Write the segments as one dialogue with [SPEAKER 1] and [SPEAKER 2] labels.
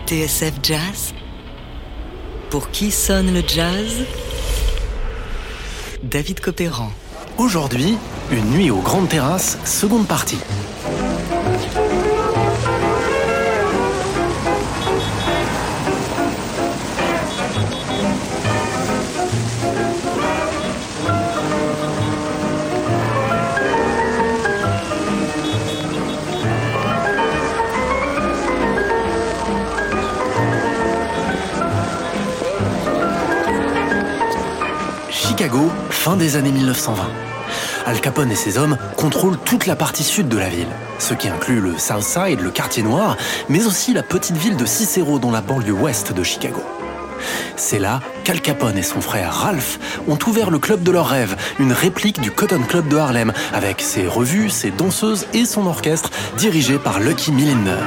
[SPEAKER 1] TSF Jazz. Pour qui sonne le jazz? David Copéran.
[SPEAKER 2] Aujourd'hui, une nuit aux grandes terrasses, seconde partie. Chicago, fin des années 1920. Al Capone et ses hommes contrôlent toute la partie sud de la ville, ce qui inclut le South Side, le quartier noir, mais aussi la petite ville de Cicero dans la banlieue ouest de Chicago. C'est là qu'Al Capone et son frère Ralph ont ouvert le club de leurs rêves, une réplique du Cotton Club de Harlem, avec ses revues, ses danseuses et son orchestre, dirigé par Lucky Millinder.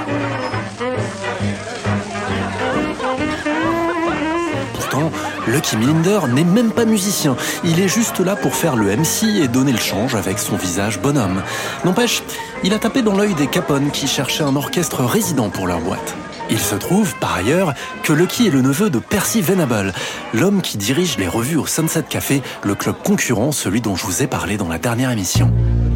[SPEAKER 2] Pourtant, Lucky Millinder n'est même pas musicien, il est juste là pour faire le MC et donner le change avec son visage bonhomme. N'empêche, il a tapé dans l'œil des Capone qui cherchaient un orchestre résident pour leur boîte. Il se trouve, par ailleurs, que Lucky est le neveu de Percy Venable, l'homme qui dirige les revues au Sunset Café, le club concurrent, celui dont je vous ai parlé dans la dernière émission.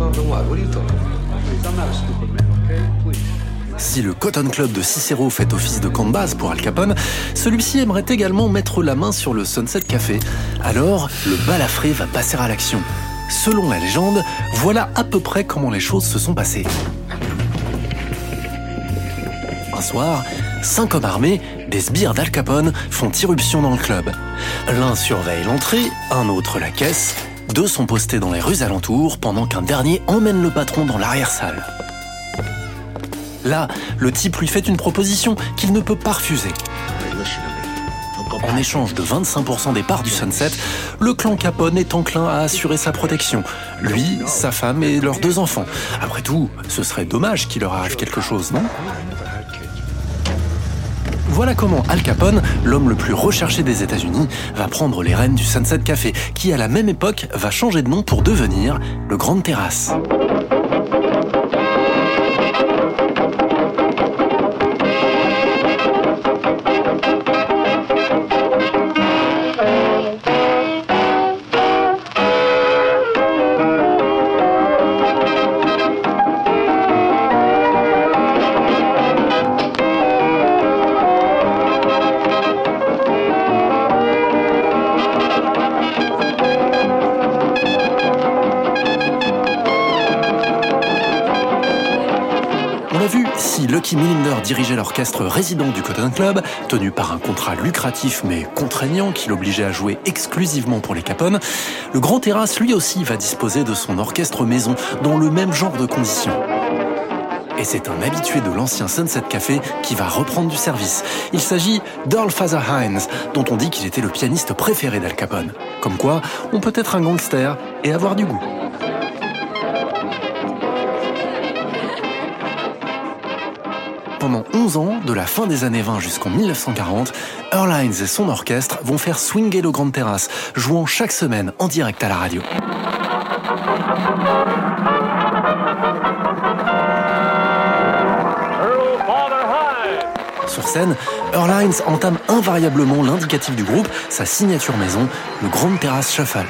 [SPEAKER 2] Si le Cotton Club de Cicero fait office de camp de base pour Al Capone, celui-ci aimerait également mettre la main sur le Sunset Café. Alors, le balafré va passer à l'action. Selon la légende, voilà à peu près comment les choses se sont passées. Un soir, 5 hommes armés, des sbires d'Al Capone, font irruption dans le club. L'un surveille l'entrée, un autre la caisse, 2 sont postés dans les rues alentours, pendant qu'un dernier emmène le patron dans l'arrière-salle. Là, le type lui fait une proposition qu'il ne peut pas refuser. En échange de 25% des parts du Sunset, le clan Capone est enclin à assurer sa protection. Lui, sa femme et leurs 2 enfants. Après tout, ce serait dommage qu'il leur arrive quelque chose, non ? Voilà comment Al Capone, l'homme le plus recherché des États-Unis, va prendre les rênes du Sunset Café, qui à la même époque va changer de nom pour devenir le Grande Terrasse. Si Lucky Millinder dirigeait l'orchestre résident du Cotton Club, tenu par un contrat lucratif mais contraignant qui l'obligeait à jouer exclusivement pour les Capone, le Grand Terrasse lui aussi va disposer de son orchestre maison dans le même genre de conditions. Et c'est un habitué de l'ancien Sunset Café qui va reprendre du service. Il s'agit d'Earl Father Hines, dont on dit qu'il était le pianiste préféré d'Al Capone. Comme quoi, on peut être un gangster et avoir du goût. Pendant 11 ans, de la fin des années 20 jusqu'en 1940, Earl Hines et son orchestre vont faire swinguer le Grande Terrasse, jouant chaque semaine en direct à la radio. Sur scène, Earl Hines entame invariablement l'indicatif du groupe, sa signature maison, le Grande Terrasse Shuffle.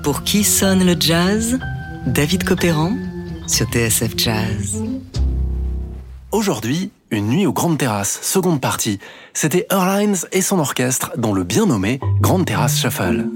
[SPEAKER 1] Pour qui sonne le jazz? David Copéran sur TSF Jazz.
[SPEAKER 2] Aujourd'hui, une nuit aux Grandes Terrasses, seconde partie. C'était Earl Hines et son orchestre dans le bien nommé Grande Terrasse Shuffle.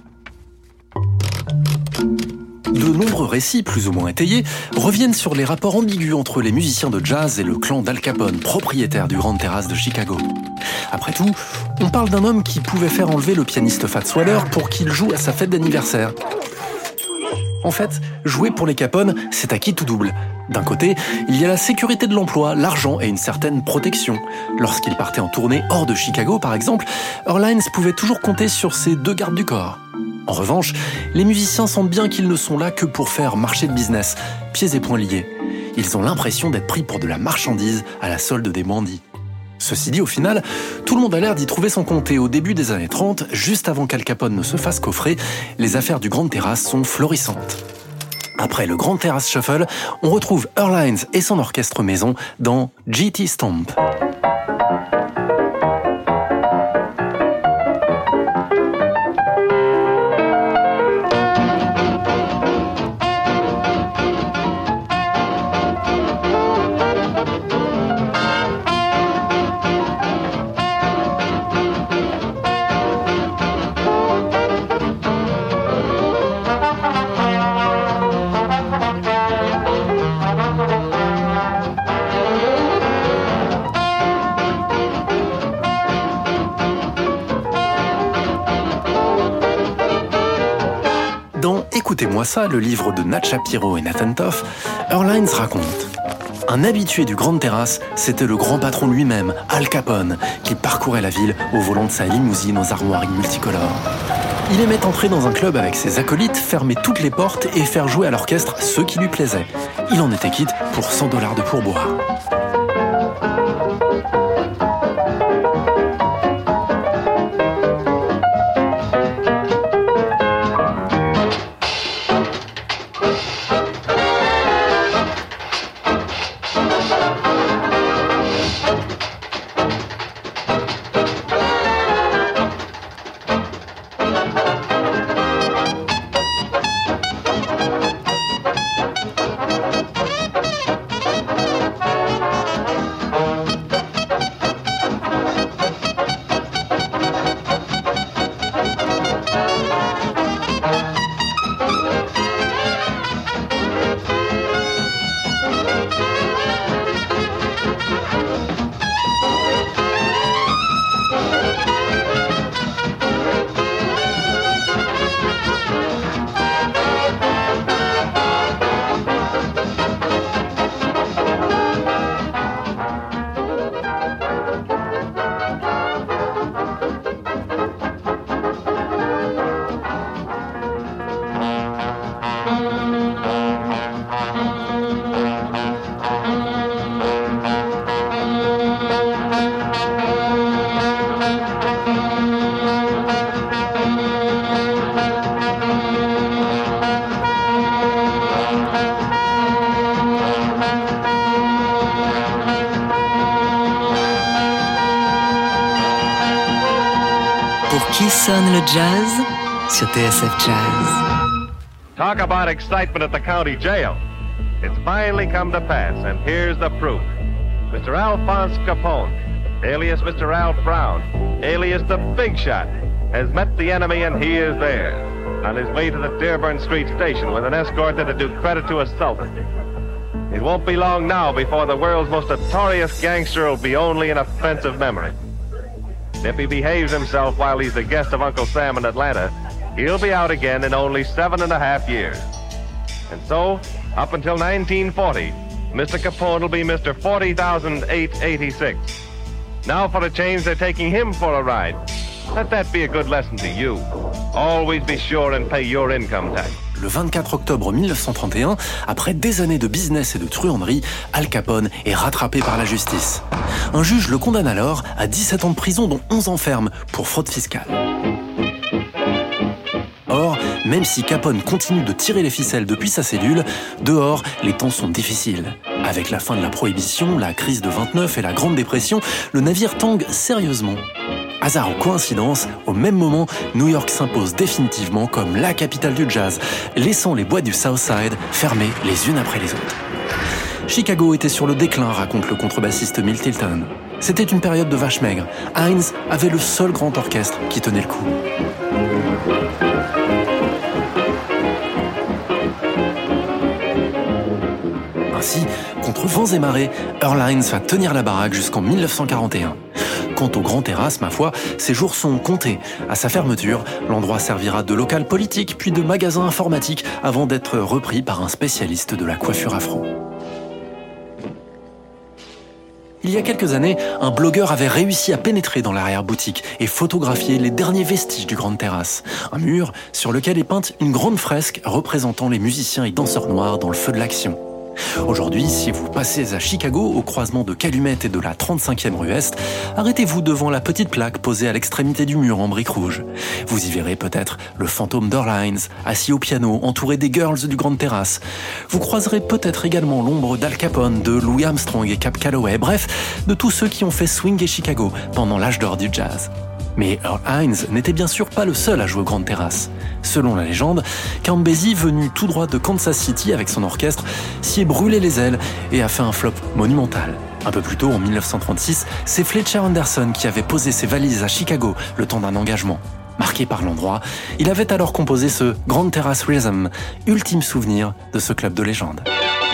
[SPEAKER 2] De nombreux récits, plus ou moins étayés, reviennent sur les rapports ambigus entre les musiciens de jazz et le clan d'Al Capone, propriétaire du Grande Terrasse de Chicago. Après tout, on parle d'un homme qui pouvait faire enlever le pianiste Fats Waller pour qu'il joue à sa fête d'anniversaire. En fait, jouer pour les Capone, c'est à qui tout double. D'un côté, il y a la sécurité de l'emploi, l'argent et une certaine protection. Lorsqu'il partait en tournée hors de Chicago, par exemple, Earl Hines pouvait toujours compter sur ses 2 gardes du corps. En revanche, les musiciens sentent bien qu'ils ne sont là que pour faire marcher le business, pieds et poings liés. Ils ont l'impression d'être pris pour de la marchandise à la solde des bandits. Ceci dit, au final, tout le monde a l'air d'y trouver son compte et au début des années 30, juste avant qu'Al Capone ne se fasse coffrer, les affaires du Grande Terrasse sont florissantes. Après le Grande Terrasse Shuffle, on retrouve Earl Hines et son orchestre maison dans G.T. Stomp. Dans Écoutez-moi ça, le livre de Nat Shapiro et Nathan Toff, Earl Hines raconte: un habitué du Grande Terrasse, c'était le grand patron lui-même, Al Capone, qui parcourait la ville au volant de sa limousine aux armoiries multicolores. Il aimait entrer dans un club avec ses acolytes, fermer toutes les portes et faire jouer à l'orchestre ceux qui lui plaisaient. Il en était quitte pour $100 de pourboire.
[SPEAKER 1] Pour qui sonne le jazz sur TSF Jazz.
[SPEAKER 3] Talk about excitement at the county jail. It's finally come to pass, and here's the proof. Mr. Alphonse Capone, alias Mr. Ralph Brown, alias the Big Shot, has met the enemy, and he is there, on his way to the Dearborn Street station with an escort that'll do credit to a sultan. It won't be long now before the world's most notorious gangster will be only an offensive memory. If he behaves himself while he's the guest of Uncle Sam in Atlanta, he'll be out again in only 7.5 years. And so, up until 1940, Mr. Capone will be Mr. 40,886. Now for a change, they're taking him for a ride. Let that be a good lesson to you. Always be sure and pay your income tax.
[SPEAKER 2] Le 24 octobre 1931, après des années de business et de truanderie, Al Capone est rattrapé par la justice. Un juge le condamne alors à 17 ans de prison, dont 11 ans ferme, pour fraude fiscale. Or, même si Capone continue de tirer les ficelles depuis sa cellule, dehors, les temps sont difficiles. Avec la fin de la prohibition, la crise de 29 et la Grande Dépression, le navire tangue sérieusement. Hasard ou coïncidence, au même moment, New York s'impose définitivement comme la capitale du jazz, laissant les boîtes du South Side fermées les unes après les autres. Chicago était sur le déclin, raconte le contrebassiste Milt Hilton. C'était une période de vache maigre. Hines avait le seul grand orchestre qui tenait le coup. Ainsi, contre vents et marées, Earl Hines va tenir la baraque jusqu'en 1941. Quant au Grand Terrasse, ma foi, ses jours sont comptés. À sa fermeture, l'endroit servira de local politique puis de magasin informatique avant d'être repris par un spécialiste de la coiffure afro. Il y a quelques années, un blogueur avait réussi à pénétrer dans l'arrière-boutique et photographier les derniers vestiges du Grand Terrasse. Un mur sur lequel est peinte une grande fresque représentant les musiciens et danseurs noirs dans le feu de l'action. Aujourd'hui, si vous passez à Chicago, au croisement de Calumet et de la 35e rue Est, arrêtez-vous devant la petite plaque posée à l'extrémité du mur en briques rouges. Vous y verrez peut-être le fantôme d'Earl Hines, assis au piano, entouré des girls du Grand Terrasse. Vous croiserez peut-être également l'ombre d'Al Capone, de Louis Armstrong et Cap Calloway, bref, de tous ceux qui ont fait swinguer Chicago pendant l'âge d'or du jazz. Mais Earl Hines n'était bien sûr pas le seul à jouer au Grand Terrasse. Selon la légende, Count Basie, venu tout droit de Kansas City avec son orchestre, s'y est brûlé les ailes et a fait un flop monumental. Un peu plus tôt, en 1936, c'est Fletcher Henderson qui avait posé ses valises à Chicago le temps d'un engagement. Marqué par l'endroit, il avait alors composé ce Grand Terrace Rhythm, ultime souvenir de ce club de légende.